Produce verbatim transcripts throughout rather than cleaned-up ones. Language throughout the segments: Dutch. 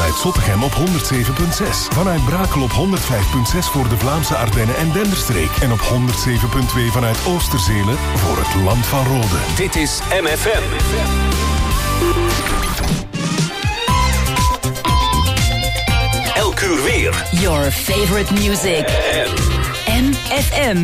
vanuit Zottegem op honderd zeven komma zes. Vanuit Brakel op honderd vijf komma zes voor de Vlaamse Ardennen en Denderstreek. En op honderd zeven komma twee vanuit Oosterzele voor het Land van Rode. Dit is M F M. Elk uur weer. Your favorite music. M F M.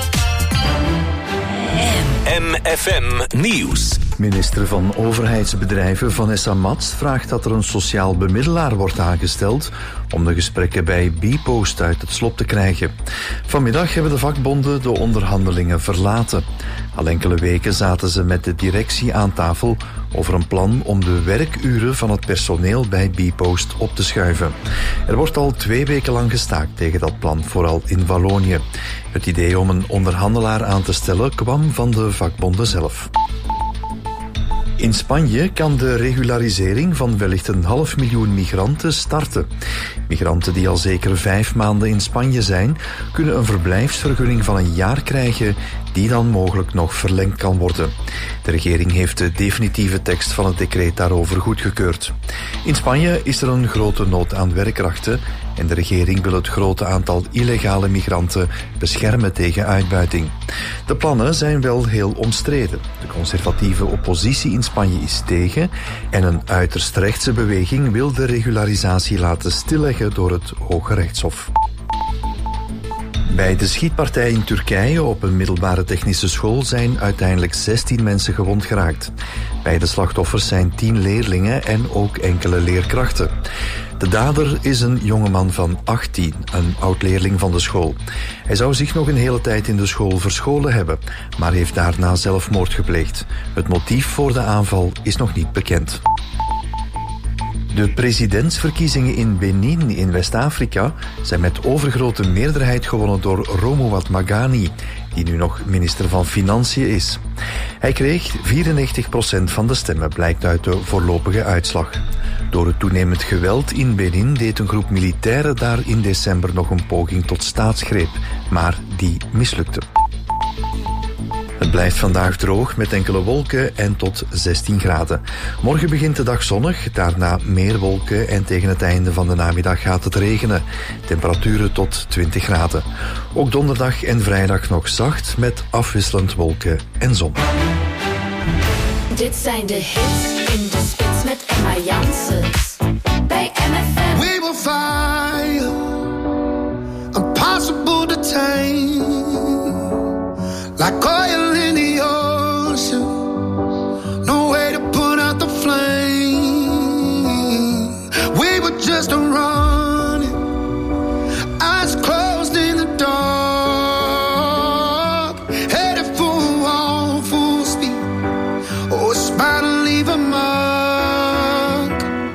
M F M Nieuws. Minister van Overheidsbedrijven Vanessa Mats vraagt dat er een sociaal bemiddelaar wordt aangesteld om de gesprekken bij Bpost uit het slop te krijgen. Vanmiddag hebben de vakbonden de onderhandelingen verlaten. Al enkele weken zaten ze met de directie aan tafel over een plan om de werkuren van het personeel bij Bpost op te schuiven. Er wordt al twee weken lang gestaakt tegen dat plan, vooral in Wallonië. Het idee om een onderhandelaar aan te stellen kwam van de vakbonden zelf. In Spanje kan de regularisering van wellicht een half miljoen migranten starten. Migranten die al zeker vijf maanden in Spanje zijn, kunnen een verblijfsvergunning van een jaar krijgen die dan mogelijk nog verlengd kan worden. De regering heeft de definitieve tekst van het decreet daarover goedgekeurd. In Spanje is er een grote nood aan werkkrachten en de regering wil het grote aantal illegale migranten beschermen tegen uitbuiting. De plannen zijn wel heel omstreden. De conservatieve oppositie in Spanje is tegen en een uiterst rechtse beweging wil de regularisatie laten stilleggen door het Hoge Rechtshof. Bij de schietpartij in Turkije op een middelbare technische school zijn uiteindelijk zestien mensen gewond geraakt. Bij de slachtoffers zijn tien leerlingen en ook enkele leerkrachten. De dader is een jongeman van achttien, een oud-leerling van de school. Hij zou zich nog een hele tijd in de school verscholen hebben, maar heeft daarna zelfmoord gepleegd. Het motief voor de aanval is nog niet bekend. De presidentsverkiezingen in Benin in West-Afrika zijn met overgrote meerderheid gewonnen door Romuald Magani, die nu nog minister van Financiën is. Hij kreeg vierennegentig procent van de stemmen, blijkt uit de voorlopige uitslag. Door het toenemend geweld in Benin deed een groep militairen daar in december nog een poging tot staatsgreep, maar die mislukte. Het blijft vandaag droog met enkele wolken en tot zestien graden. Morgen begint de dag zonnig, daarna meer wolken en tegen het einde van de namiddag gaat het regenen. Temperaturen tot twintig graden. Ook donderdag en vrijdag nog zacht met afwisselend wolken en zon. Dit zijn de hits in de spits met Emma Janssens bij M F M. We will fire, impossible to tame, like oil in the ocean, no way to put out the flame. We were just running, eyes closed in the dark, headed for a wall, full speed. Oh, it's bound to leave a mark.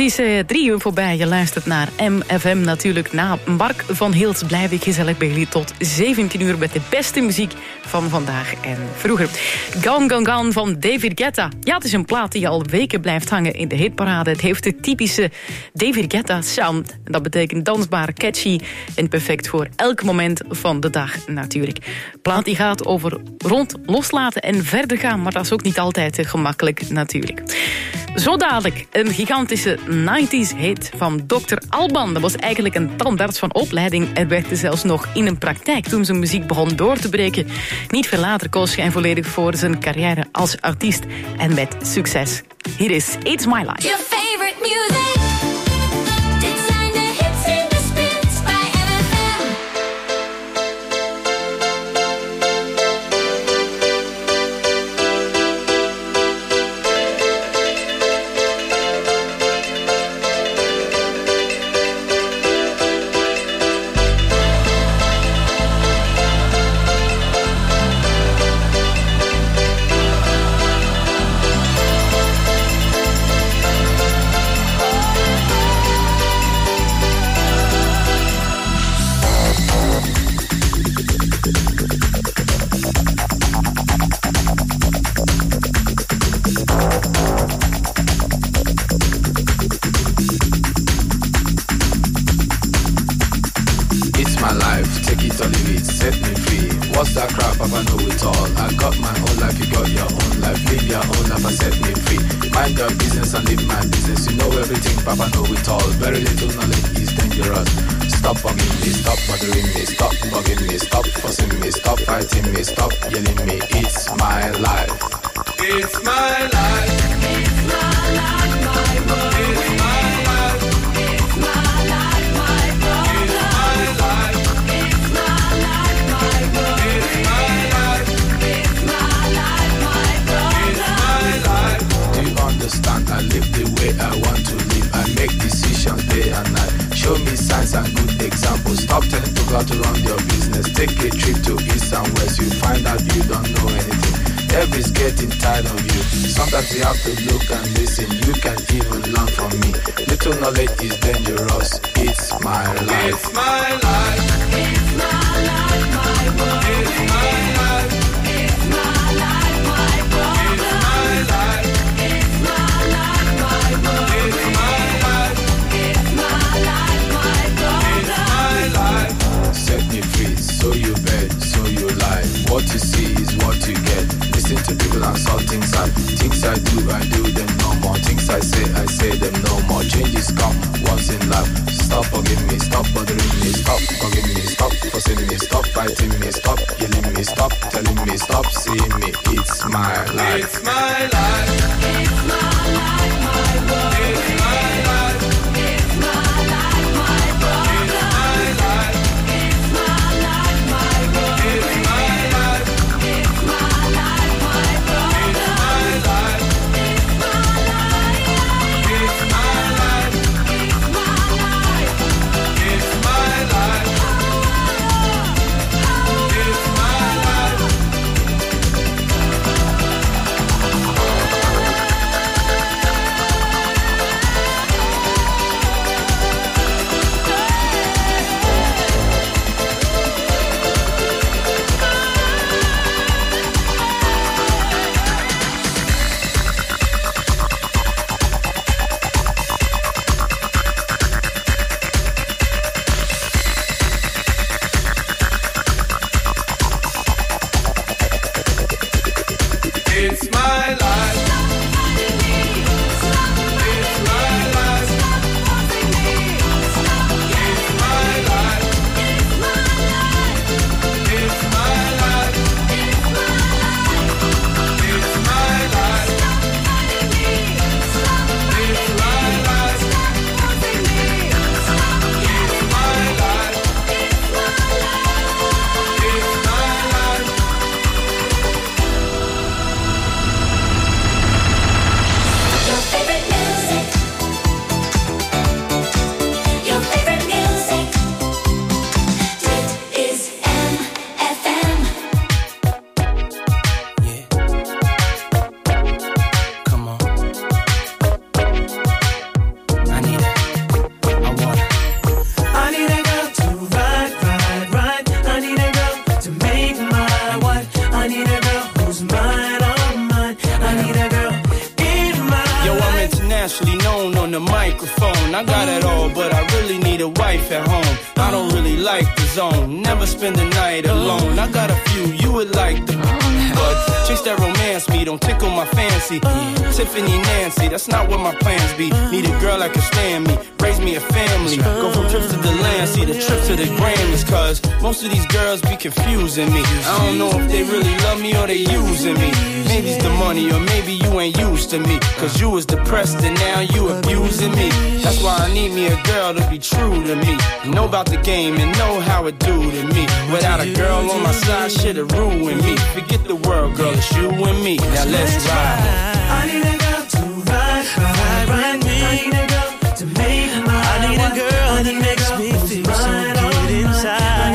is uh, drie uur voorbij. Je luistert naar M F M natuurlijk. Na Mark van Hilt blijf ik gezellig bij jullie tot zeventien uur met de beste muziek van vandaag en vroeger. Gone Gone Gone van David Guetta. Ja, het is een plaat die al weken blijft hangen in de hitparade. Het heeft de typische David Guetta sound. Dat betekent dansbaar, catchy en perfect voor elk moment van de dag natuurlijk. Plaat die gaat over rond loslaten en verder gaan, maar dat is ook niet altijd gemakkelijk natuurlijk. Zo dadelijk een gigantische nineties hit van dokter Alban. Dat was eigenlijk een tandarts van opleiding en werkte zelfs nog in een praktijk toen zijn muziek begon door te breken. Niet veel later koos hij volledig voor zijn carrière als artiest en met succes. Hier is It's My Life. Your favorite music. Dit zijn de hits in de spits bij M F M. What's that crap? I know it all. I got my own life, you got your own life. Live your own life and set me free. Mind your business and live my business. You know everything, Papa know it all. Very little knowledge is dangerous. Stop bugging me, stop bothering me, stop bugging me, stop fussing me, stop fighting me, stop yelling me. It's my life. It's my life. It's my life, my world. It's my life. It's my life, my problem. It's my life. It's my life, my world. It's my life. It's my life, my problem. It's my life. Do you understand? I live the way I want to live. I make decisions day and night. Show me signs and good examples. Stop telling people to run your business. Take a trip to east and west. You find out you don't know anything. Everybody's getting tired of you. Sometimes you have to look and listen. You can even learn from me. Little knowledge is dangerous. It's my life. It's my life. It's my life, my world. It's my life. It's my life, my problem. It's my life. It's my life, my world. It's my life. It's my life, my problem. It's my life. Set me free, so you bet, so you lie. What you see is what you get. Listen to people and saw things I Things I do, I do them no more. Things I say, I say them no more. Changes come once in life. Stop bugging me, stop bothering me, stop bugging me, stop fussing me, stop fighting me, stop yelling me, stop telling me, stop seeing me. It's my life. It's my life. It's my life, my world. It's my life. It's my life, my problem. It's my life. It's my life, my world. It's my life. It's my life, my problem. It's my life. It's my life. It's my life. It's my life. It's my life. It's my life. known on the microphone. I got it all, but I really need a wife at home. I don't really like the zone, never spend the night alone. I got a few you would like the but chicks that romance me don't tickle my fancy. Tiffany, Nancy, that's not what my plans be. Need a girl that can stand me, raise me a family. Go from trips to the land, see the trip to the Grammys. Cause most of these girls be confusing me. I don't know if they really love me or they using me. Maybe it's the money or maybe you ain't used to me. Cause you was depressed and now you abusing me. That's why I need me a girl to be true to me. Know about the game and know how it do to me. Without a girl on my side, shit'll ruin me. Forget the world, girl, it's you and me. Now let's ride. I need a girl to ride, ride, ride me. I need a girl to make my I need a girl that makes me feel so good inside.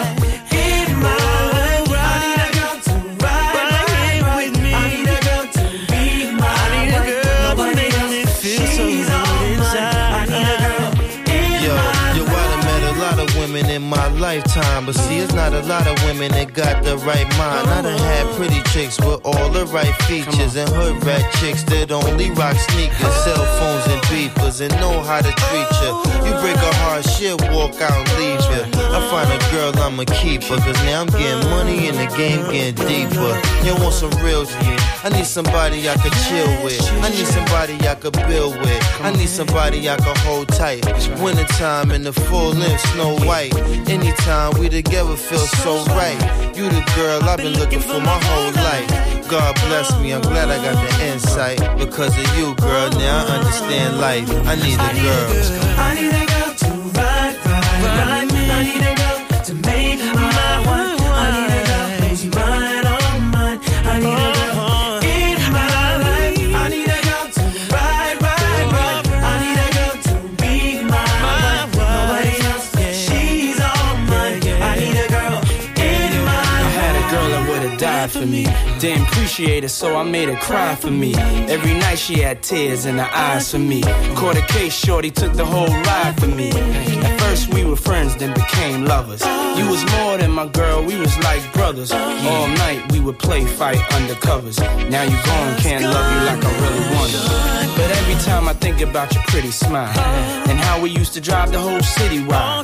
In my life, I need a girl to ride, ride, ride with me. I need a girl to be my I need a girl that makes me feel so good inside. I need a girl in yo, my yo, I done met a lot of women in my lifetime, but see, it's not a lot of women that got the right mind. I done had pretty chicks with all the right features and hood rat chicks that only rock sneakers, cell phones and beepers, and know how to treat you. You break a heart, she'll walk out and leave you. I find a girl, I'ma keep her, cause now I'm getting money and the game getting deeper. You want some real shit? I need somebody I could chill with. I need somebody I could build with. I need somebody I could hold tight. Wintertime in the full length, Snow White. Anytime we together feel so right. You the girl I've been looking for my whole life. God bless me, I'm glad I got the insight. Because of you, girl, now I understand life. I need a girl. I need a girl to ride, ride, ride me. I need a girl to make my wife. I need a girl who's mine, all mine. I need a girl in my life. I need a girl to ride, ride, ride. I need a girl to be my wife. Nobody else, she's all mine. I need a girl in my life. I had a girl that would've died for me. Didn't appreciate it, so I made her cry for me. Every night she had tears in her eyes for me. Caught a case, shorty took the whole ride for me. At first we were friends, then became lovers. You was more than my girl, we was like brothers. All night we would play fight under covers. Now you gone, can't love you like I really wanted. But every time I think about your pretty smile and how we used to drive the whole city wild.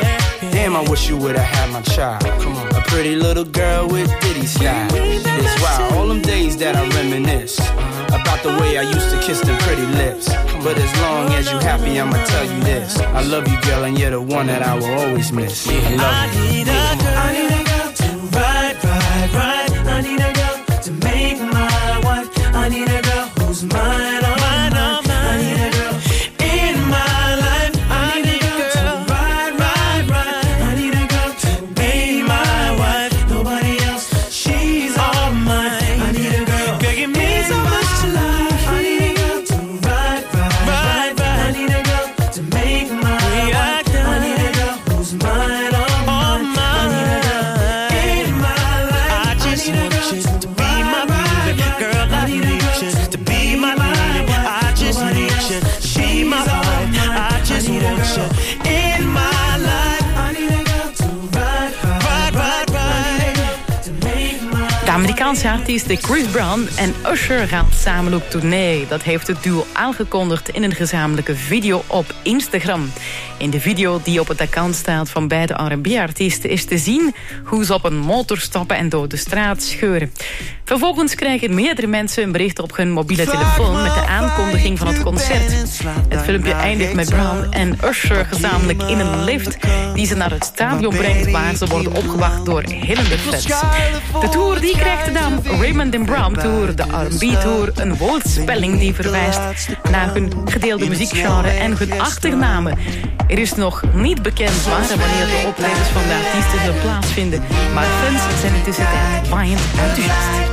Damn, I wish you would've had my child. Come on, a pretty little girl with ditty style. It's wild, all them days that I reminisce about the way I used to kiss them pretty lips. But as long as you happy, I'ma tell you this: I love you, girl, and you're the one that I will always miss. I love you. I need a girl, I need a girl to ride, ride, ride. I need a girl to make my wife. I need a girl who's mine, all mine, all mine. I need a girl in my life. I need a girl to ride, ride, ride. I need a girl to be my wife. Nobody else, she's all mine. I need a girl, girl, give me so much to life. I need a girl to ride, ride, ride, ride. I need a girl to make my wife. I need a girl who's mine, all mine. I need a girl in my life. I just want you to be my baby, girl. I need you to be my baby. I just need you to be my wife. I just want you in my life. I need a girl to ride, ride, ride, ride. To make my. De Amerikaanse artiesten Chris Brown en Usher gaan samen op tournee. Dat heeft het duo aangekondigd in een gezamenlijke video op Instagram. In de video die op het account staat van beide R en B-artiesten is te zien hoe ze op een motor stappen en door de straat scheuren. Vervolgens krijgen meerdere mensen een bericht op hun mobiele telefoon met de aankondiging van het concert. Het filmpje eindigt met Brown en Usher gezamenlijk in een lift die ze naar het stadion brengt waar ze worden opgewacht door hillende fans. De tour die krijgt de naam Raymond and Brown Tour, de R en B-tour, een woordspelling die verwijst naar hun gedeelde muziekgenre en hun achternamen. Er is nog niet bekend waar en wanneer de optredens van de artiesten zullen plaatsvinden, maar fans zijn intussen waaiend enthousiast.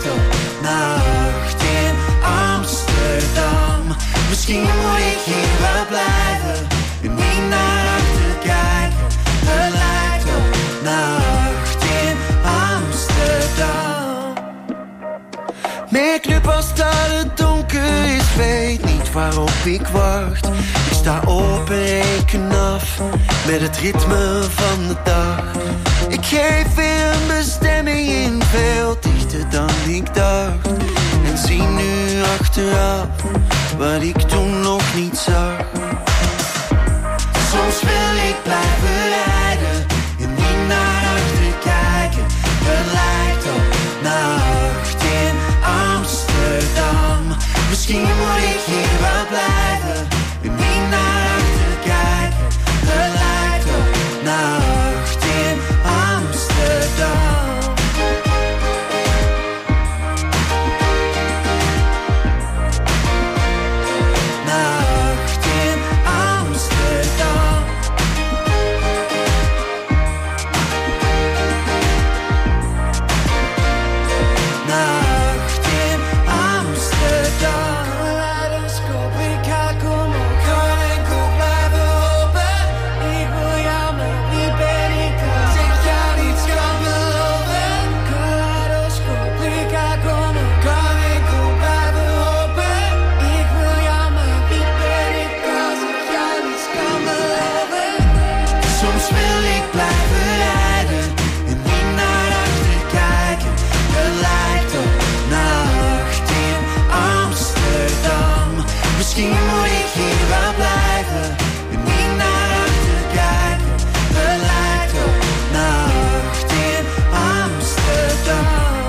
Nacht in Amsterdam. Misschien moet ik hier wel blijven en niet naar achter kijken. Het lijkt op nacht in Amsterdam. Make-up als dat het donker is, weet niet waarop ik wacht. Ik sta op en reken af met het ritme van de dag. Ik geef weer een bestemming in, veel dichter dan ik dacht. En En zie nu achteraf wat ik toen nog niet zag. Soms wil ik blijven rijden en niet naar achter kijken. Het lijkt op nacht in Amsterdam. Misschien moet ik hier wel blijven en niet naar achter kijken. Het lijkt op nacht in Amsterdam. Misschien moet ik hier wel blijven en niet naar achter kijken. Het lijkt op nacht in Amsterdam.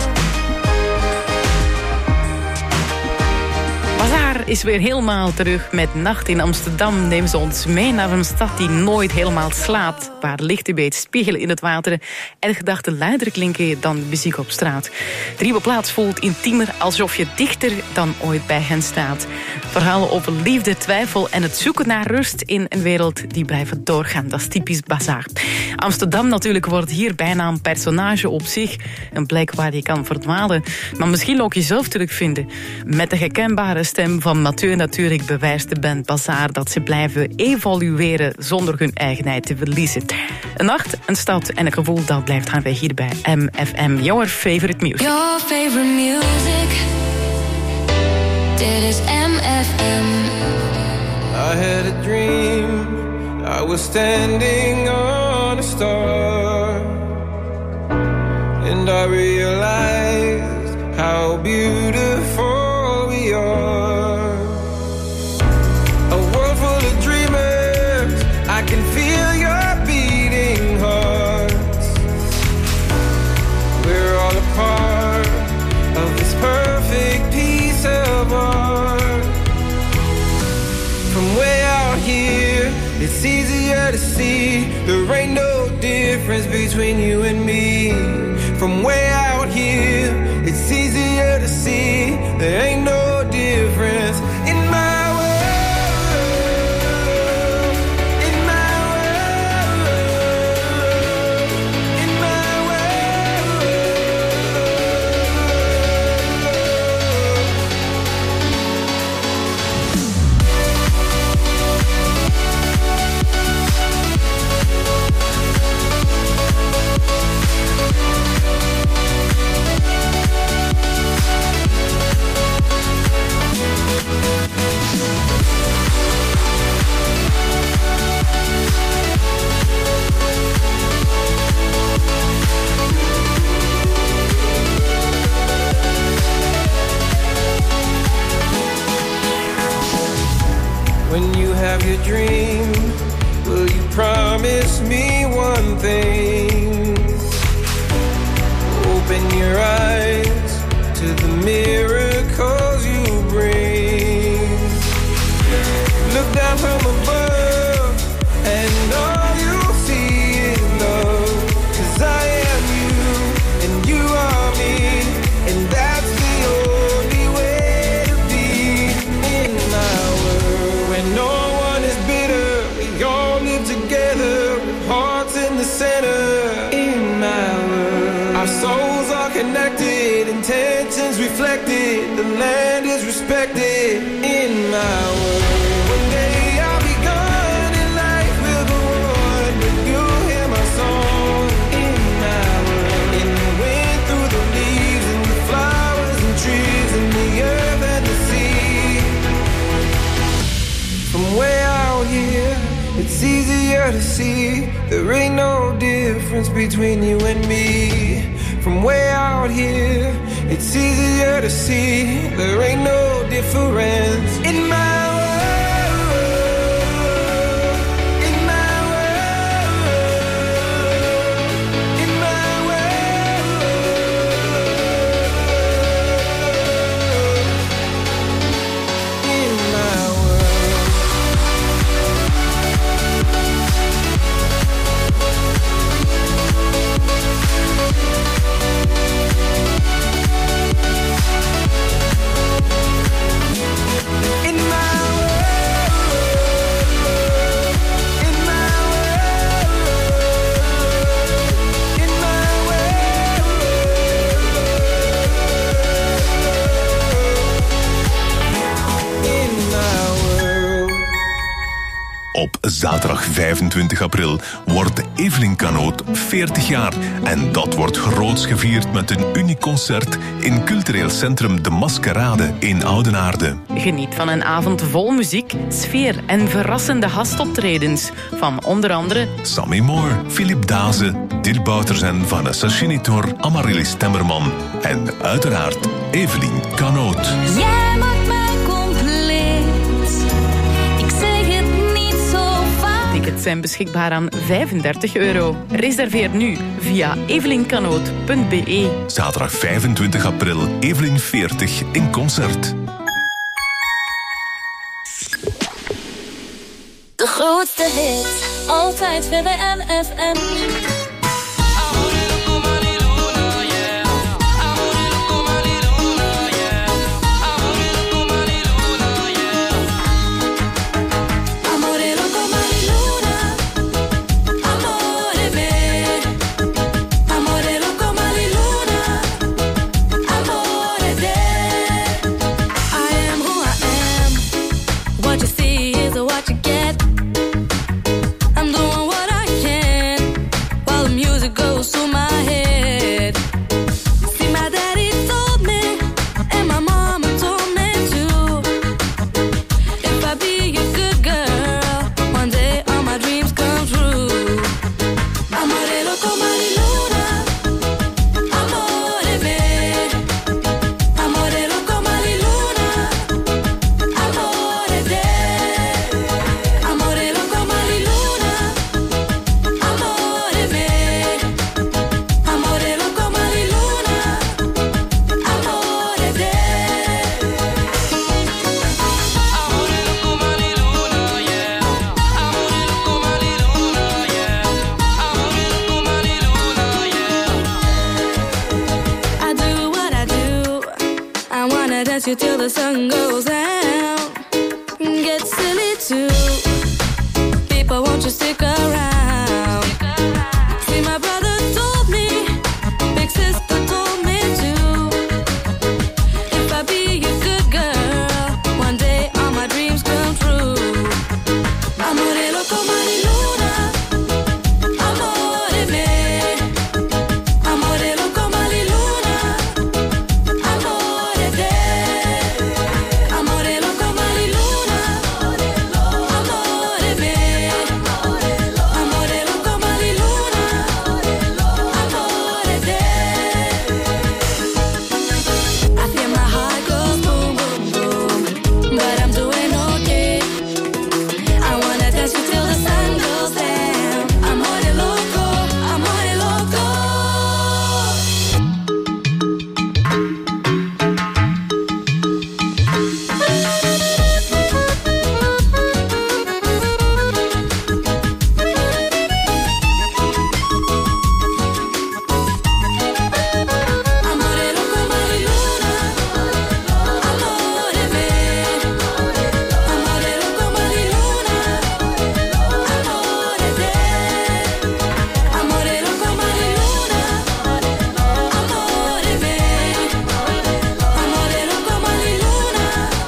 Bazaar is weer helemaal terug met Nacht in Amsterdam. Neem ze ons mee naar een stad die nooit helemaal slaapt. Waar lichten bij het spiegelen in het water en gedachten luider klinken dan de muziek op straat. De nieuwe plaats voelt intiemer, alsof je dichter dan ooit bij hen staat. Verhalen over liefde, twijfel en het zoeken naar rust in een wereld die blijven doorgaan. Dat is typisch Bazaar. Amsterdam natuurlijk wordt hier bijna een personage op zich. Een plek waar je kan verdwalen, maar misschien ook jezelf terugvinden. Met de herkenbare stem van Mathieu natuurlijk bewijst de band Bazaar dat ze blijven evolueren zonder hun eigenheid te verliezen. Een nacht, een stad en een gevoel dat blijft hangen hier bij M F M. Your favorite music. Your favorite music. Dit is M F M. I had a dream. I was standing on a star. And I realized how beautiful we are. A world full of dreamers. I can feel your beating hearts. We're all a part of this perfect piece of art. From way out here, it's easier to see there ain't no difference between you and me. From way out here, it's easier to see there ain't no difference in my when you have your dream, will you promise me one thing? Open your eyes to the miracles you bring. Look down from above and all you'll see is love. 'Cause I am you and you are me, and that's the only way to be in my world. When no one is bitter, we all live together with hearts in the center. In my world, our souls are connected, intentions reflected, the land is respected. In my world, one day I'll be gone and life will go on, but you'll hear my song. In my world, in the wind, through the leaves, and the flowers and trees, and the earth and the sea. From way out here, it's easier to see there ain't no difference between you and me. From way out here, It's easier to see there ain't no difference in my Op zaterdag vijfentwintig april wordt Evelien Kanoot veertig jaar. En dat wordt groots gevierd met een uniek concert in cultureel centrum De Maskerade in Oudenaarde. Geniet van een avond vol muziek, sfeer en verrassende gastoptredens. Van onder andere Sammy Moore, Philip Daze, Dirk Bouters en Vanessa Chinitor, Amaryllis Temmerman en uiteraard Evelien Kanoot. Jij maakt mij compleet. Ik zeg het niet zo vaak. Tickets zijn beschikbaar aan vijfendertig euro. Reserveer nu via evelinkanoot punt b e. Zaterdag vijfentwintig april, Evelien veertig in concert. De grootste hit, altijd V W N F M. dance you till the sun goes down. Get silly too. People, won't you stick around? See, my brother told me, big sister told me too. If I be a good girl, one day all my dreams come true. Amore loco maliluna, amore me. Amore loco maliluna, amore te. Amore loco maliluna, amore me. Amore loco maliluna, amore te. I feel my heart goes boom, boom, boom, but I'm doing okay. I wanna dance you till the sun goes down. Amore loco, amore loco. Amore loco maliluna, amore me. Amore loco maliluna, amore te. Amore loco maliluna, amore me. Amore loco maliluna,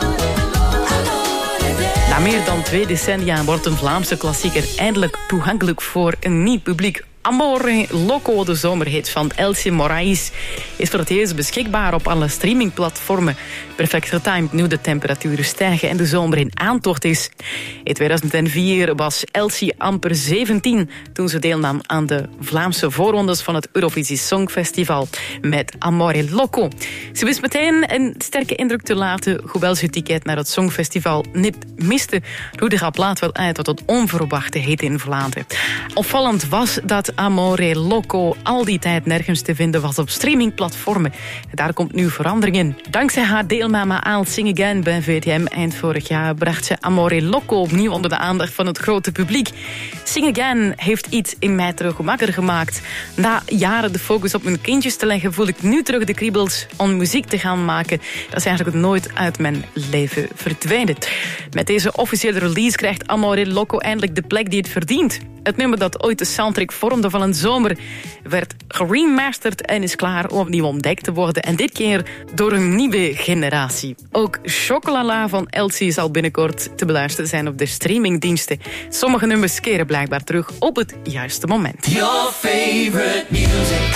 amore te. Na meer dan twee decennia wordt een Vlaamse klassieker eindelijk toegankelijk voor een nieuw publiek. Amore Loco, de zomerhit van Elsie Moraes, is voor het eerst beschikbaar op alle streamingplatformen. Perfect getimed nu de temperaturen stijgen en de zomer in aantocht is. In tweeduizend vier was Elsie amper zeventien toen ze deelnam aan de Vlaamse voorrondes van het Eurovisie Songfestival met Amore Loco. Ze wist meteen een sterke indruk te laten, hoewel ze het ticket naar het Songfestival niet miste, roerde haar plaat wel uit tot het onverwachte hit in Vlaanderen. Opvallend was dat Amore Loco al die tijd nergens te vinden was op streamingplatformen. Daar komt nu verandering in. Dankzij haar deelname aan Sing Again bij V T M eind vorig jaar bracht ze Amore Loco opnieuw onder de aandacht van het grote publiek. Sing Again heeft iets in mij terug wakker gemaakt. Na jaren de focus op mijn kindjes te leggen, voel ik nu terug de kriebels om muziek te gaan maken. Dat is eigenlijk nooit uit mijn leven verdwenen. Met deze officiële release krijgt Amore Loco eindelijk de plek die het verdient. Het nummer dat ooit de soundtrack vormde van een zomer werd geremasterd en is klaar om opnieuw ontdekt te worden. En dit keer door een nieuwe generatie. Ook Chocolala van Elsie zal binnenkort te beluisteren zijn op de streamingdiensten. Sommige nummers keren blijkbaar terug op het juiste moment. Your favorite music.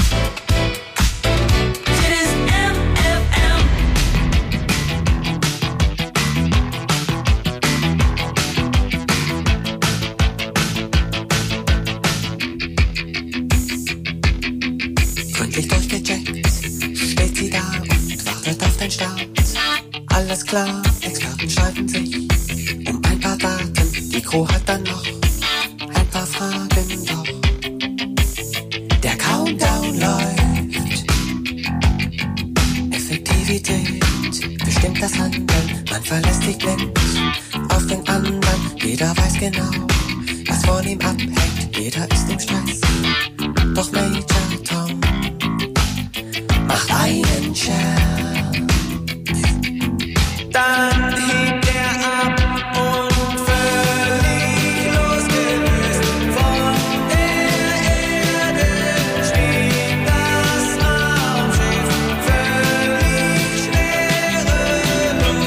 Alles klar, Experten streiten sich um ein paar Daten. Die Crew hat dann noch ein paar Fragen, doch der Countdown läuft. Effektivität bestimmt das Handeln. Man verlässt sich blind auf den anderen. Jeder weiß genau, was von ihm abhängt. Jeder ist im Stress, doch Major Tom macht einen Scherz. Dann hebt er ab und völlig losgelöst von der Erde schwebt das Raumschiff völlig schwerelos.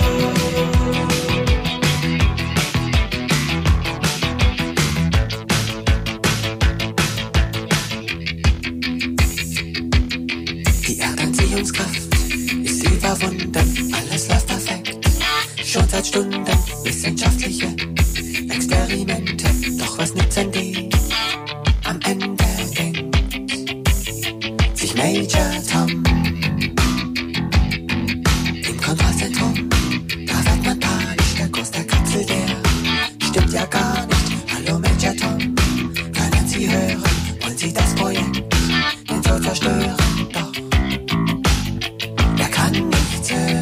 Die Erdanziehungskraft ist überwunden, alles läuft perfekt. Schon seit Stunden wissenschaftliche Experimente. Doch was nützen die? Am Ende denkt sich Major Tom im Kontrollzentrum. Da wird man panisch, der Kurs der Kapsel, der stimmt ja gar nicht. Hallo Major Tom, können Sie hören? Wollen Sie das Projekt denn so zerstören? Doch er kann nichts hören.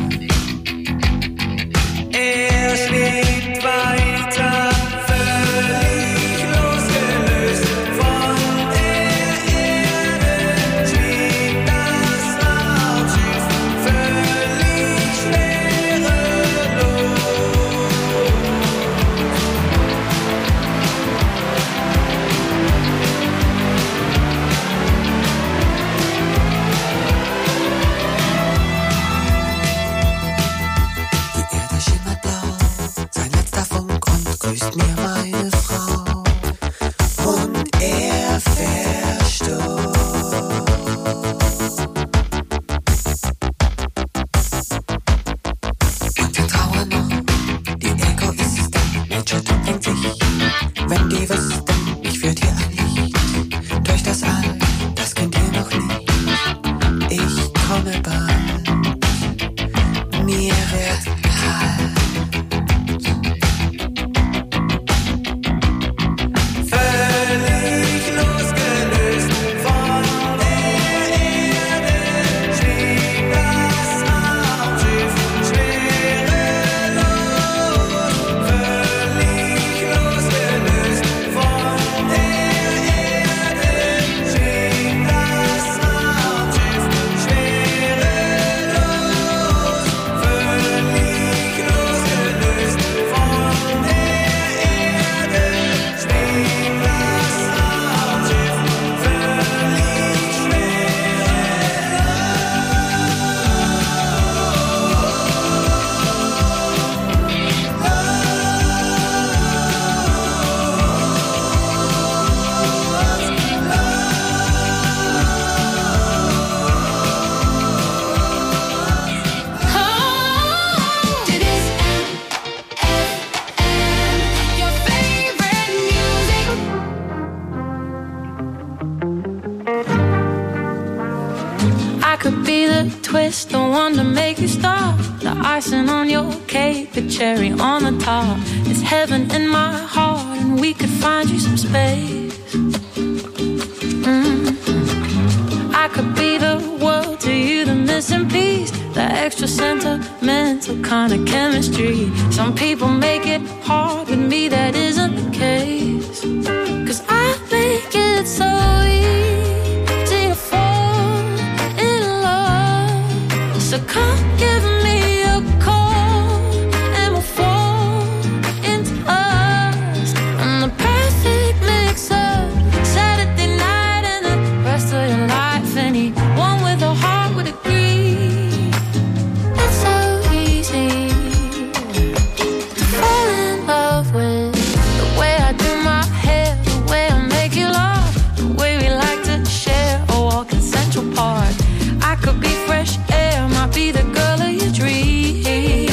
Er schwebt weiter, völlig losgelöst von der Erde, schwebt das Raumschiff völlig schwerelos. Die Erde schimmert blau, sein letzter Funk und grüßt mir meine Frau. Und er verstummt. Und wir trauern noch, die Egoisten. Major Tom denkt sich, wenn die wüssten, mich führt hier ein Licht durch das All, das kennt ihr noch nicht. Ich komme bald, mir wird kalt. Völlig losgelöst von der Erde schwebt das Raumschiff schwerelos. Völlig losgelöst von kiss, the one to make you stop. The icing on your cake, the cherry on the top. It's heaven in my heart, and we could find you some space. Mm-hmm. I could be the world to you, the missing piece, the extra sentimental kind of chemistry. Some people make it hard, with me that isn't the case. Cause I make it so easy to fall in love. So come give me a call and we'll fall into us. I'm the perfect mix up Saturday night and the rest of your life. Anyone with a heart would agree. It's so easy to fall in love with the way I do my hair, the way I make you laugh, the way we like to share a walk in Central Park. I could be fresh air, might be the girl of your dreams.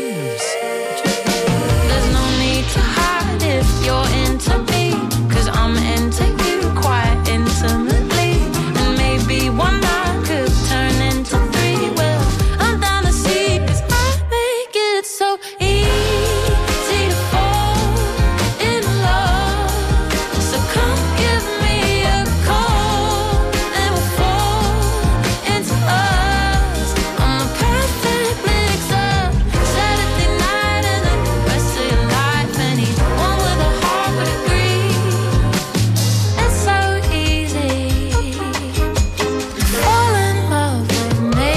There's no need to hide if you're into me, cause I'm into you quite intimately. And maybe one night could turn into three. Well, I'm down to see, cause I make it so easy to fall in love. So come give me a call and we'll fall into us. I'm the perfect mix up Saturday night and the rest of your life. Anyone with a heart would agree. It's so easy to fall in love with me.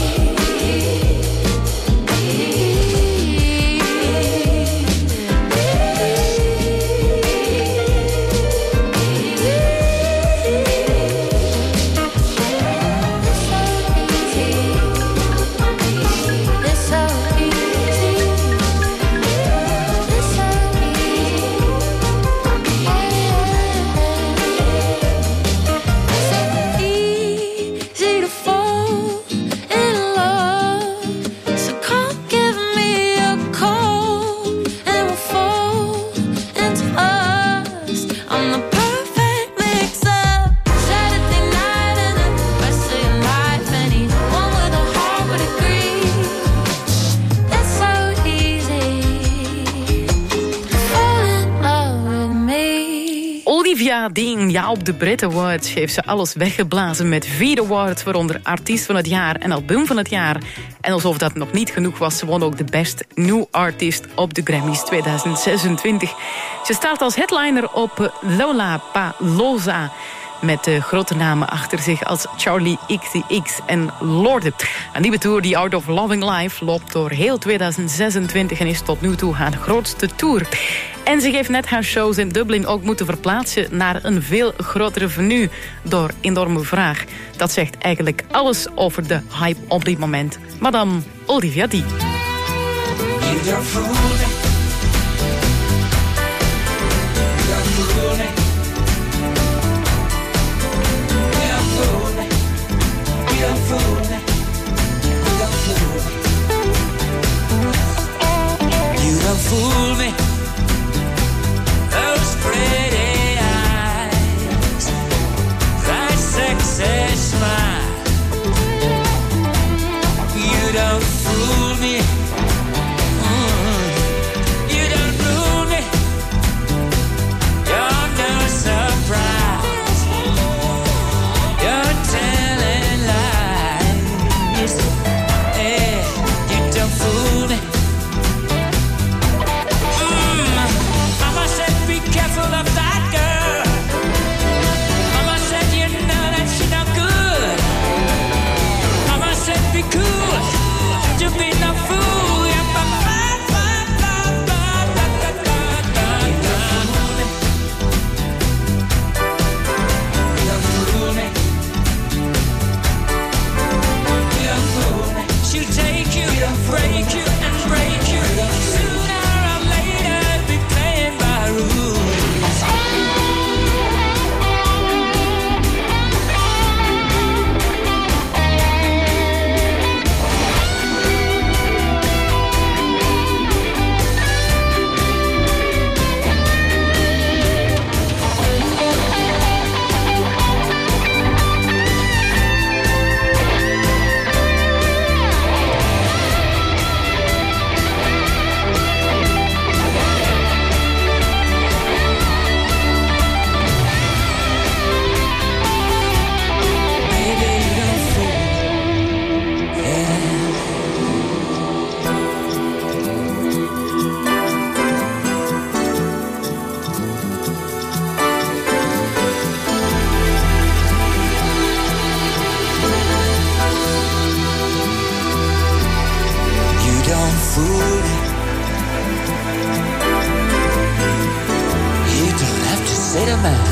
It's so easy. It's so easy to fall in love. So come give me a call and we'll fall into us. I'm the perfect mix up Saturday night and the rest of your life. Anyone with a heart would agree. It's so easy to fall in love with me. Olivia Dean, ja, op de Brit Awards heeft ze alles weggeblazen met vier awards, waaronder artiest van het jaar en album van het jaar. En alsof dat nog niet genoeg was, ze won ook de Best New Artist op de Grammys tweeduizend zesentwintig. Ze staat als headliner op Lollapalooza, met de grote namen achter zich als Charlie X C X en Lorde. Een nieuwe tour, die Art of Loving Life, loopt door heel tweeduizend zesentwintig en is tot nu toe haar grootste tour. En ze heeft net haar shows in Dublin ook moeten verplaatsen naar een veel grotere venue door enorme vraag. Dat zegt eigenlijk alles over de hype op dit moment. Madame Olivia Dean. You don't fool me. You don't fool me. You don't fool me. You don't fool me. You don't fool me. You don't fool me. Those pretty eyes, that sexy smile. You don't fool me. Mm. better man.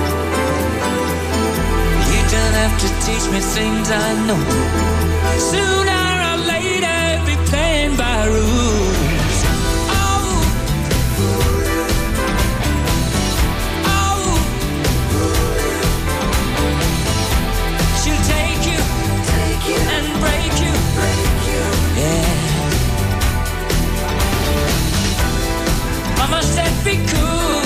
You don't have to teach me things I know. Sooner or later, be playing by rules. Mama said be cool.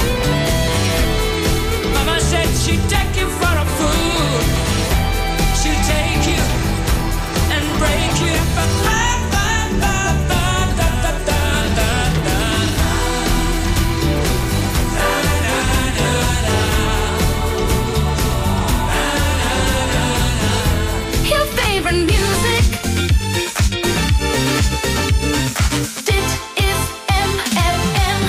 Mama said she'd take you for a fool. She'd take you and break you. Ba, ba, ba, ba, ba, da, da, da, da, da. Da, da, da, da. Da, da, da, da. Your favorite music. Dit is M F M.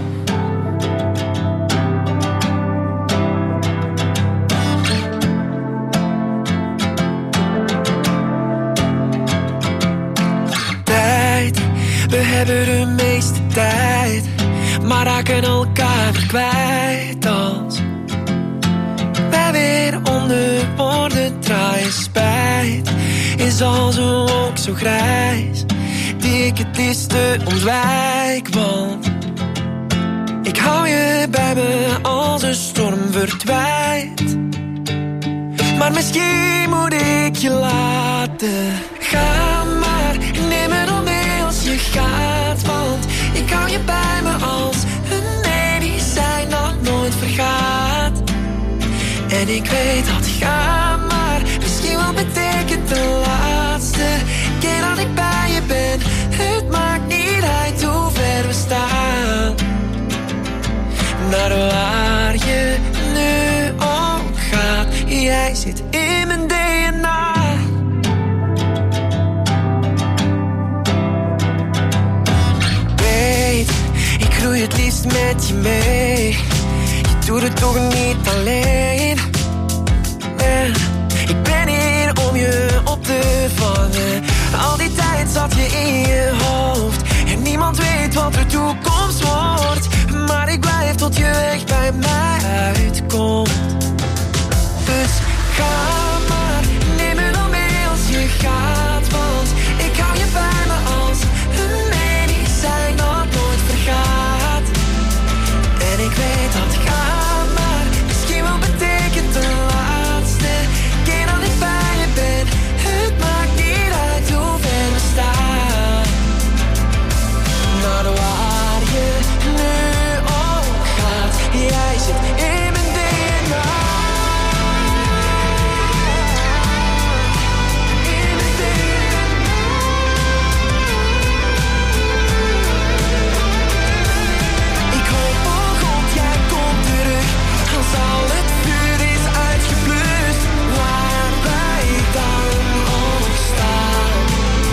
Tijd, we hebben de meeste tijd, maar raken elkaar weer kwijt als wij weer onder woorden draaien. Spijt is als een wolk zo grijs die ik het liefste ontwijk, want ik hou je bij me als een storm verdwijnt. Maar misschien moet ik je laten gaan, maar neem me dan mee als je gaat, want ik hou je bij me als een medicijn dat nooit vergaat. En ik weet dat gaan, maar misschien wel betekent de laatste keer dat ik bij je ben. Het maakt niet uit hoe ver we staan, naar waar je nu ook gaat. Jij zit in mijn D N A. Weet, ik groei het liefst met je mee. Je doet het toch niet alleen. En ik ben hier om je op te vangen. Al die tijd zat je in je hoofd en niemand weet wat de toekomst wordt. Maar ik blijf tot je echt bij mij uitkomt. Dus ga maar, neem me dan mee als je gaat, want ik hou je bij me als een medicijn dat nooit vergaat. En ik weet dat ga maar misschien wel betekent de laatste keer dat ik bij je ben. Het maakt niet uit hoe ver we staan, naar waar je nu ook gaat. Jij zit in mijn D N A. In mijn D N A. Ik hoop, oh God, jij komt terug als al het vuur is uitgeblust, waar wij dan ook staan.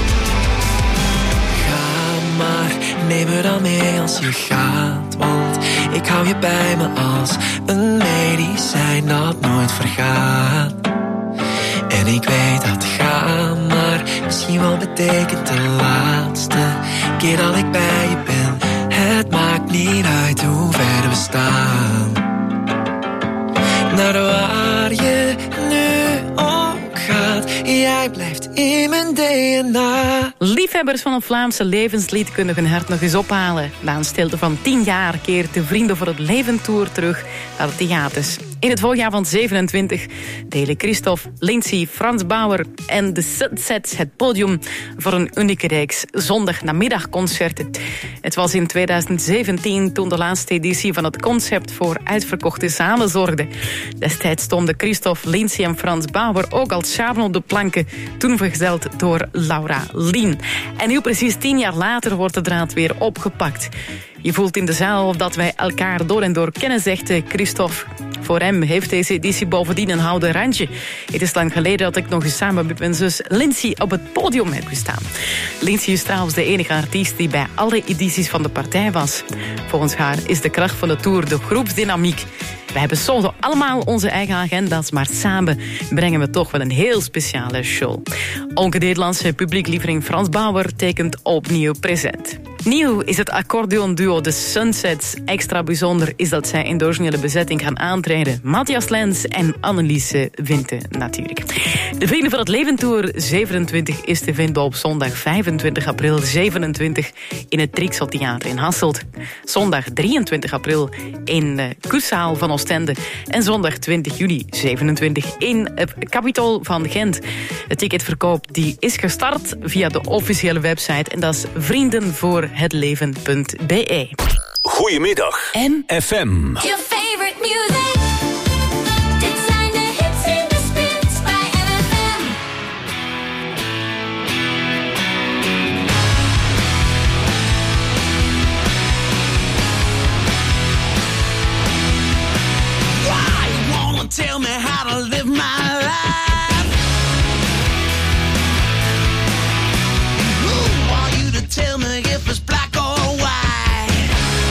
Ga maar, neem me dan mee als je gaat, want ik hou je bij me als een medicijn dat nooit vergaat. En ik weet dat gaan maar misschien wel betekent de laatste keer dat ik bij je ben. Het maakt niet uit hoe ver we staan, naar waar je nu ook gaat. Jij blijft in mijn D N A. Liefhebbers van een Vlaamse levenslied kunnen hun hart nog eens ophalen. Na een stilte van tien jaar keert de Vrienden voor het Leven Tour terug naar de theaters. In het voorjaar van zevenentwintig delen Christophe, Lindsay, Frans Bauer en de Sunsets het podium voor een unieke reeks zondagnamiddagconcerten. Het was in tweeduizend zeventien toen de laatste editie van het concept voor uitverkochte zalen zorgde. Destijds stonden Christophe, Lindsay en Frans Bauer ook al samen op de planken, toen vergezeld door Laura Lien. En nu precies tien jaar later wordt de draad weer opgepakt. Je voelt in de zaal dat wij elkaar door en door kennen, zegt Christophe. Voor hem heeft deze editie bovendien een houden randje. Het is lang geleden dat ik nog eens samen met mijn zus Lindsay op het podium heb gestaan. Lindsay is trouwens de enige artiest die bij alle edities van de partij was. Volgens haar is de kracht van de tour de groepsdynamiek. Wij hebben solo allemaal onze eigen agenda's, maar samen brengen we toch wel een heel speciale show. Ook het Nederlandse publieklieveling Frans Bauer tekent opnieuw present. Nieuw is het accordeonduo The Sunsets. Extra bijzonder is dat zij in de originele bezetting gaan aantreden. Matthias Lens en Anneliese Winte natuurlijk. De Vrienden van het Leven Tour zevenentwintig is te vinden op zondag vijfentwintig april zevenentwintig in het Trixel Theater in Hasselt. Zondag drieëntwintig april in de Koeszaal van Oostende. En zondag twintig juli zevenentwintig in het Capitool van Gent. De ticketverkoop die is gestart via de officiële website en dat is vriendenvoorhetleven punt b e. Goedemiddag. M F M. Your favorite music. Dit zijn de hits in de spits bij M F M. Why you wanna tell me how to live my life? Who are you to tell me if it's black or white?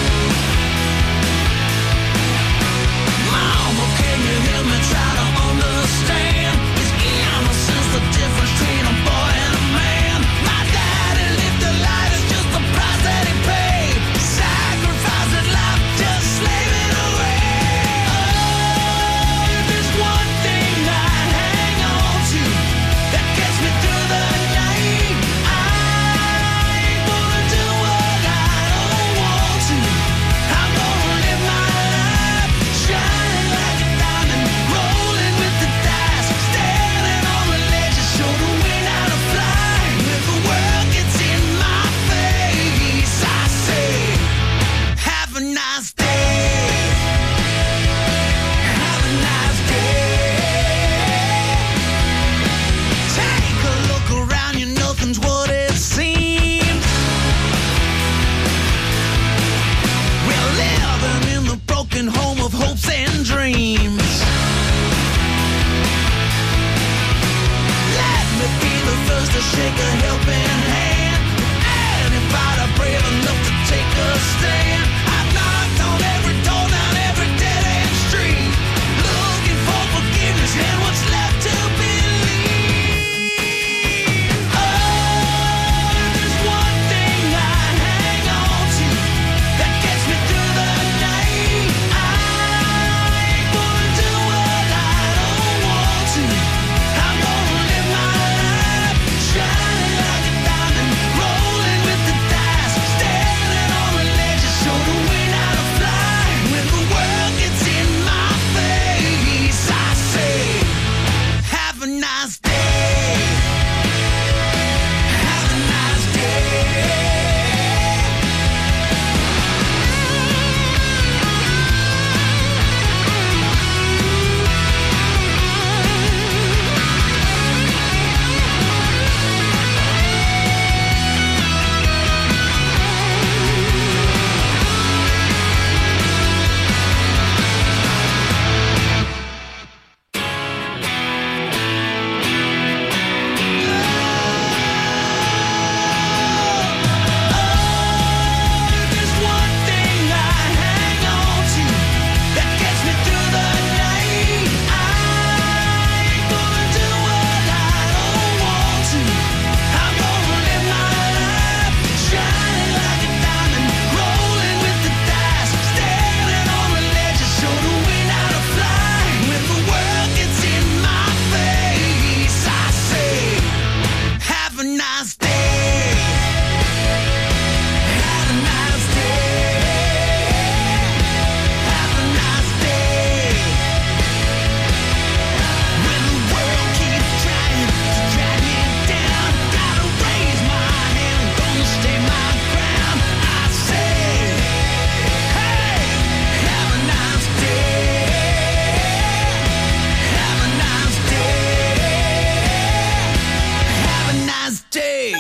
Mama, can you help me try to understand? Is innocence the difference between a boy and a man? My daddy lived a life, it's just the price that he paid. Sacrificed his life, just slaving away. Oh, if there's one thing I hang on to that gets me through the night, I ain't gonna do what I don't want to. I'm gonna live my life shining like a diamond, rolling with the dice, standing on the ledge, just show the wind how to fly. When the world gets in my face, I say, have a nice day. Have a nice day. Take a look around you, nothing's what it seems. We're living in the broken home of hopes and dreams. Let me be the first to shake a helping hand. Anybody brave enough to take a stand? I've knocked on every door, down every dead end street, looking for forgiveness and what's left to believe. Oh, if there's one thing I hang on to that gets me through the night, I ain't gonna do what I don't want to. I'm gonna live my life shining like a diamond, rolling with the dice, standing on the ledge, just show the wind how to fly. When the world gets in my face, I say, have a nice day. Have a nice day. If there's one thing I hang on to that gets me through the night, I ain't gonna do what I don't want to. I'm gonna live my life shining like a diamond, rolling with the dice, standing on the ledge, just show the wind how to fly. When the world gets in my face, I say, have a nice day. Have a nice day. Have a nice day. When the world keeps trying to drag me down, gotta raise my hand, gonna stay my ground. I say, hey, have a nice day. Have a nice day. Have a nice day.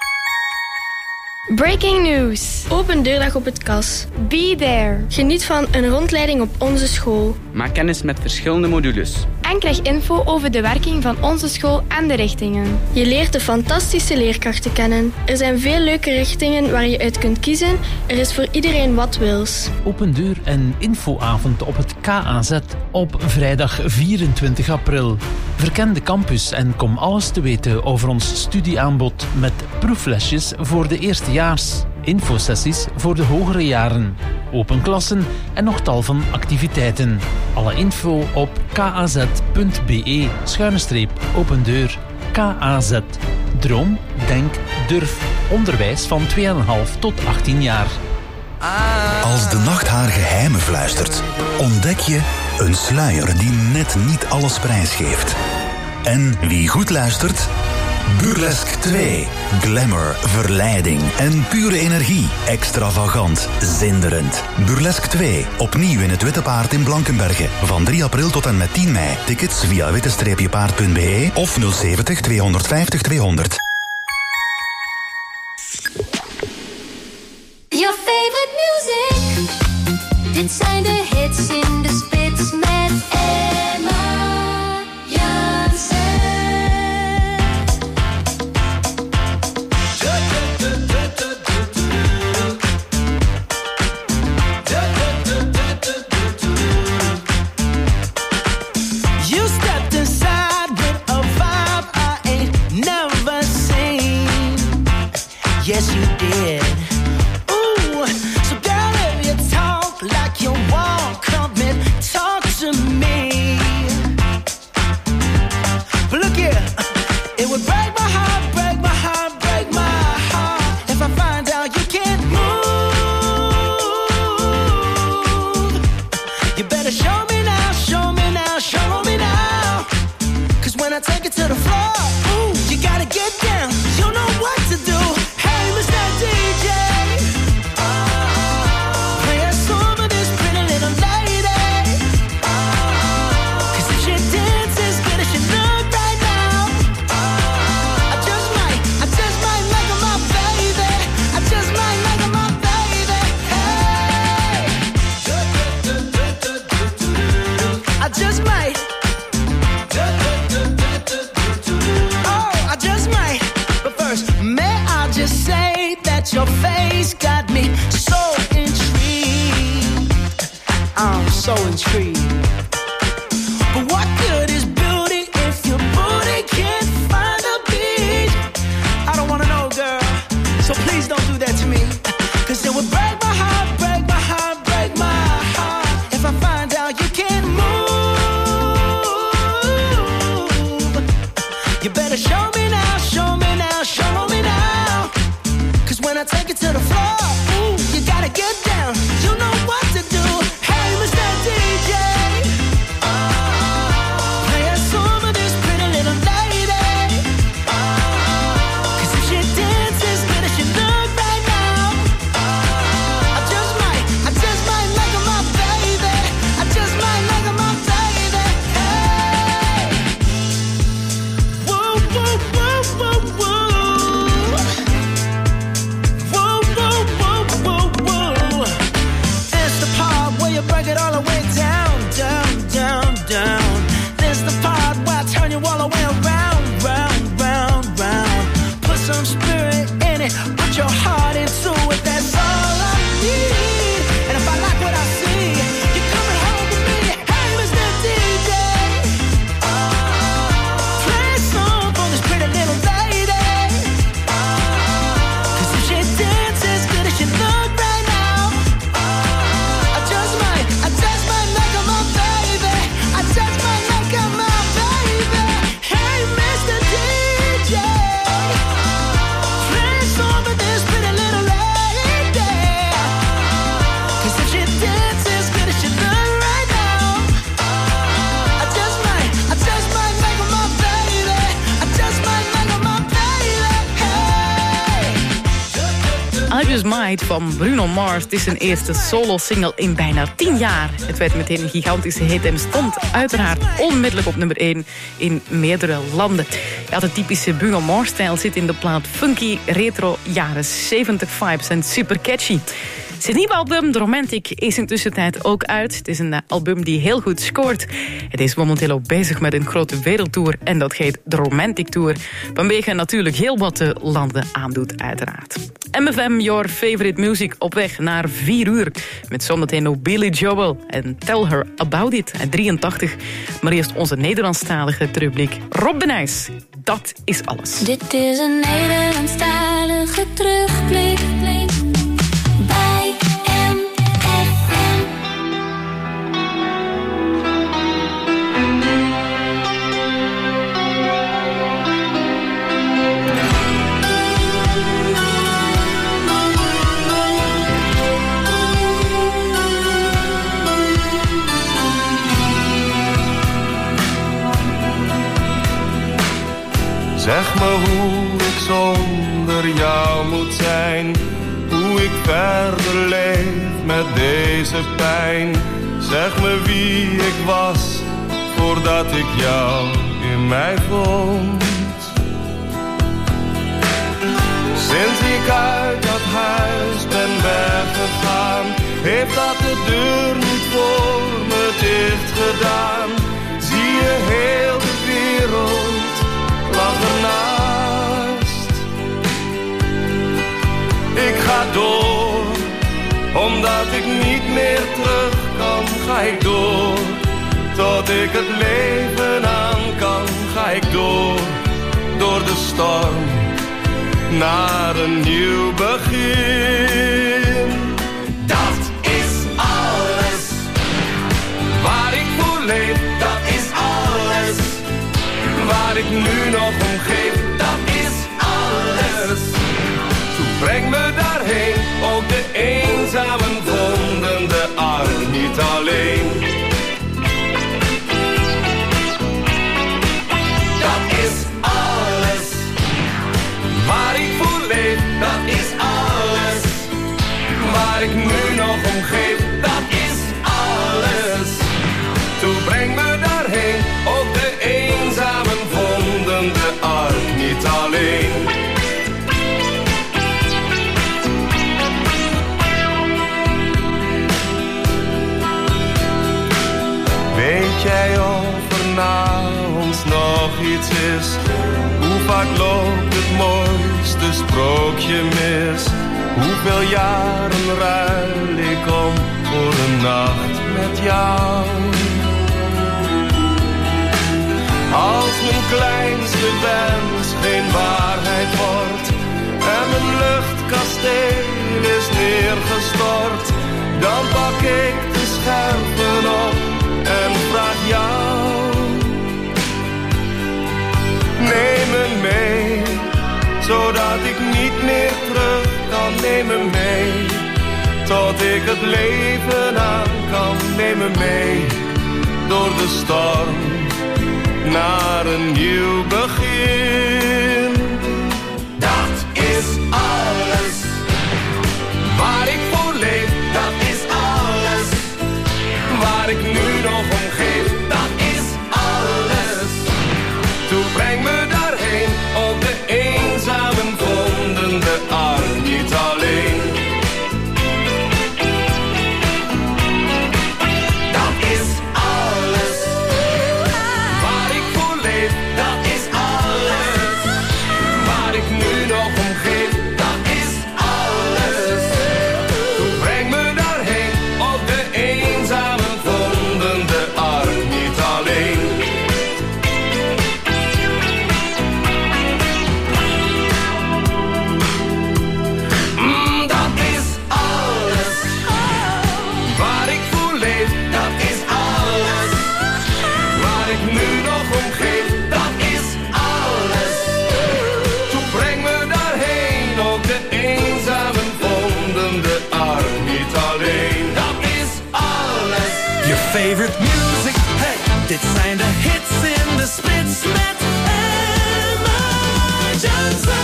Breaking news. Open deurdag op het Kas. Be there. Geniet van een rondleiding op onze school. Maak kennis met verschillende modules. En krijg info over de werking van onze school en de richtingen. Je leert de fantastische leerkrachten kennen. Er zijn veel leuke richtingen waar je uit kunt kiezen. Er is voor iedereen wat wils. Open deur en infoavond op het K A Z op vrijdag vierentwintig april. Verken de campus en kom alles te weten over ons studieaanbod met proeflesjes voor de eerstejaars. infosessies voor de hogere jaren, open klassen en nog tal van activiteiten. Alle info op kaz.be schuine streep open deur. K A Z. Droom, denk, durf. Onderwijs van twee komma vijf tot achttien jaar. Als de nacht haar geheimen fluistert, ontdek je een sluier die net niet alles prijsgeeft. En wie goed luistert? Burlesque twee. Glamour, verleiding en pure energie. Extravagant, zinderend. Burlesque twee. Opnieuw in het Witte Paard in Blankenberge. Van drie april tot en met tien mei. Tickets via witte paard punt b e of nul zeventig tweehonderdvijftig tweehonderd. Your favorite music. Dit zijn de hits in de spits met Emma Jansen. You stepped inside with a vibe I ain't never seen. Yes, you did. Ooh, so girl, if you talk like you walk, come and talk to me. But look here, it would break my heart, break my heart, break my heart if I find out you can't move. You better show me now, show me now, show me now. Cause when I take it to the floor, ooh, you gotta get down. You know what to do. Hey, Mister D J, play a song of this pretty little lady. Cause if she dances good as she look right now, I just might, I just might make her my baby. I just might make her my baby. Hey, I just might. Oh, I just might. But first, may I just say that your face got me so intrigued. I'm so intrigued. But what good is beauty if your booty can't find a beat? I don't wanna know, girl. So please don't do that to me. Cause it would break my heart, break my heart, break my heart if I find out you can't move. You better show me now, show me now, show me now. Cause when I take it to the floor, ooh, you gotta get down. You know what to do. Hey, Mister D J, play a song of this pretty little lady. Cause if she dances good as she look right now, I just might, I just might make her my baby. I just might make her my baby. Hey, whoa, whoa, whoa, whoa, whoa. Whoa, whoa, whoa, whoa, whoa. It's the part where you break it all the way down, down, down, down. This the part where I turn you all the way around, round, round, round. Put some spirit in it, put your heart into it. That's all I need. And if I like what I see, you're coming home with me. Hey, Mister D J, play a song for this pretty little lady. Cause if she dances good as she look right now, I just might, I just might make her my baby. I just might make her my baby. Hey, Mister D J, play a song for this pretty little lady. Cause if she dances good as she look right now, I just might, I just might make her my baby. I just might make her my baby. Hey. I Just Might van Bruno Mars. Het is zijn eerste solo-single in bijna tien jaar. Het werd meteen een gigantische hit en stond uiteraard onmiddellijk op nummer één in meerdere landen. Ja, de typische Bruno Mars-stijl zit in de plaat funky, retro, jaren zeventig vibes en super catchy. Zijn nieuwe album, The Romantic, is intussen tijd ook uit. Het is een album die heel goed scoort. Het is momenteel ook bezig met een grote wereldtour en dat heet The Romantic Tour. Waarmee natuurlijk heel wat de landen aandoet, uiteraard. M F M, your favorite music, op weg naar vier uur. Met zometeen nog Billy Joel en Tell Her About It uit drieëntachtig. Maar eerst onze Nederlandstalige terugblik. Rob de Nijs, dat is alles. Dit is een Nederlandstalige terugblik. Zeg me hoe ik zonder jou moet zijn, hoe ik verder leef met deze pijn. Zeg me wie ik was, voordat ik jou in mij vond. Sinds ik uit dat huis ben weggegaan, heeft dat de deur niet voor me dicht gedaan. Zie je heel de wereld lag ernaast. Ik ga door, omdat ik niet meer terug kan, ga ik door. Tot ik het leven aan kan, ga ik door. Door de storm, naar een nieuw begin. Dat is alles waar ik voor leef, dat is alles waar ik nu nog om geef, dat is alles. Toen breng me daarheen, ook de eenzamen vonden de arm niet alleen. Dat is alles waar ik voor leef, dat is alles waar ik nu nog om geef, dat is alles. Toen breng me daarheen, ook de eenzamen vonden de arm niet alleen. Weet jij of er na ons nog iets is? Hoe vaak loopt het mooiste sprookje mis? Hoeveel jaren ruil ik om voor een nacht met jou? Als mijn kleinste wens geen waarheid wordt en mijn luchtkasteel is neergestort, dan pak ik de scherven op en vraag jou. Neem me mee, zodat ik niet meer terug kan. Neem me mee, tot ik het leven aan kan. Neem me mee, door de storm, naar een nieuw begin. Dat is alles waar ik voor leef, dat is alles waar ik nu nog om geef, dat is alles. Toen breng me daarheen, ook de eenzamen vonden de arm niet alleen. Dat is alles waar ik voor leef, dat is alles waar ik nu nog om geef, dat is alles. Toen breng me daarheen, ook de eenzamen vonden de arm niet alleen. Mm, dat is alles waar ik voor leef, dat is alles waar ik nu nog om geef, dat is alles. Toen breng me daarheen, ook de eenzamen vonden de arm niet alleen. Dat is alles. Your favorite music, hey, dit zijn de hits in de spits met Emma Johnson.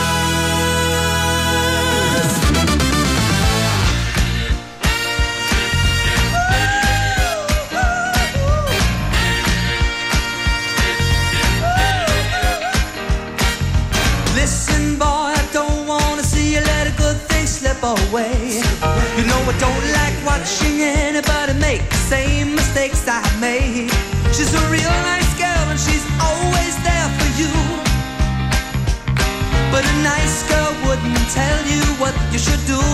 Listen, boy, I don't wanna see you let a good thing slip away. You know I don't like watching anybody make the same mistakes I made. She's a real nice girl and she's always there for you. But a nice girl wouldn't tell you what you should do.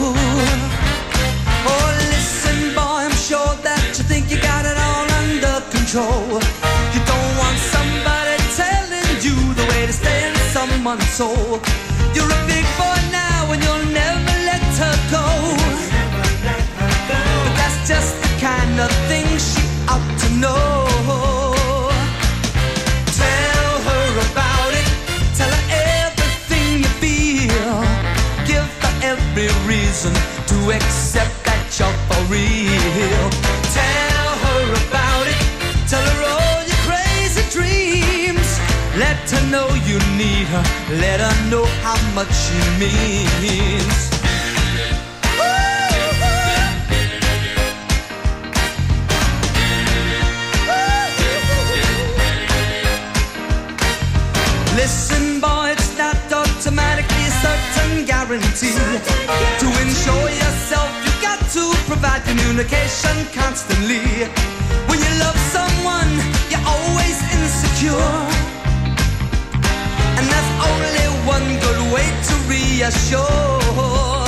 Oh, listen, boy, I'm sure that you think you got it all under control. You don't want somebody telling you the way to stay in someone's soul. You're a big boy now and you'll never let her go. But that's just the kind of thing she ought to know. Tell her about it, tell her everything you feel. Give her every reason to accept that you're for real. Tell her about it, tell her all your crazy dreams. Let her know you need her, let her know how much she means. Listen, boy, it's not automatically a certain guarantee. To ensure yourself, you got to provide communication constantly. When you love someone, you're always insecure, and there's only one good way to reassure.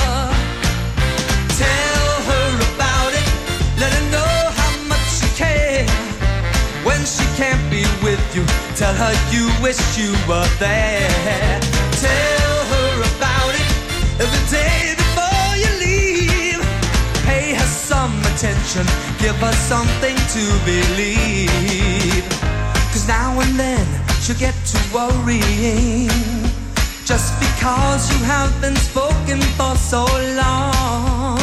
Tell her about it, let her know how much you care. When she can't be with you, tell her you wish you were there. Tell her about it every day before you leave. Pay her some attention, give her something to believe. Cause now and then she'll get to worrying, just because you have been spoken for so long.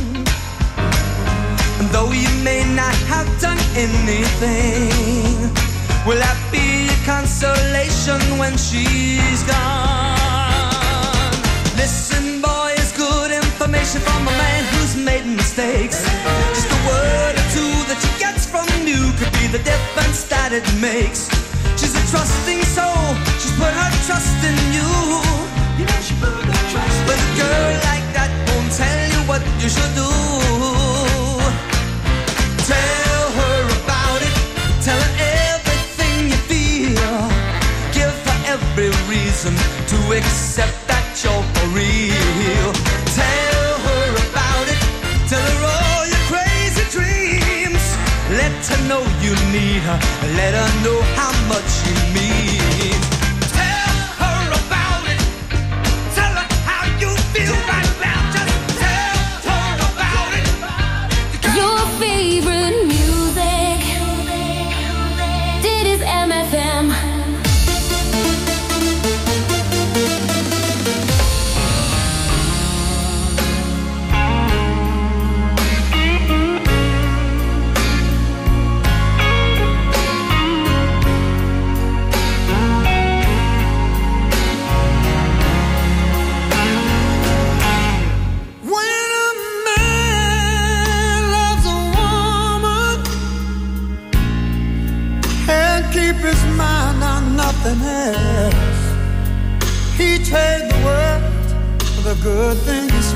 And though you may not have done anything, will that be a consolation when she's gone? Listen, boy, it's good information from a man who's made mistakes. Just a word or two that she gets from you could be the difference that it makes. She's a trusting soul, she's put her trust in you. You know she put her trust in you. But a girl like that won't tell you what you should do. Tell her about it, tell her everything you feel. Give her every reason to accept that you're for real. Tell her about it, tell her all your crazy dreams. Let her know you need her, let her know how much you mean. Tell her about it, tell her how you feel right now. Just tell her about it. Your favorite music, dit is M F M. Nothing else. He trade the world for the good things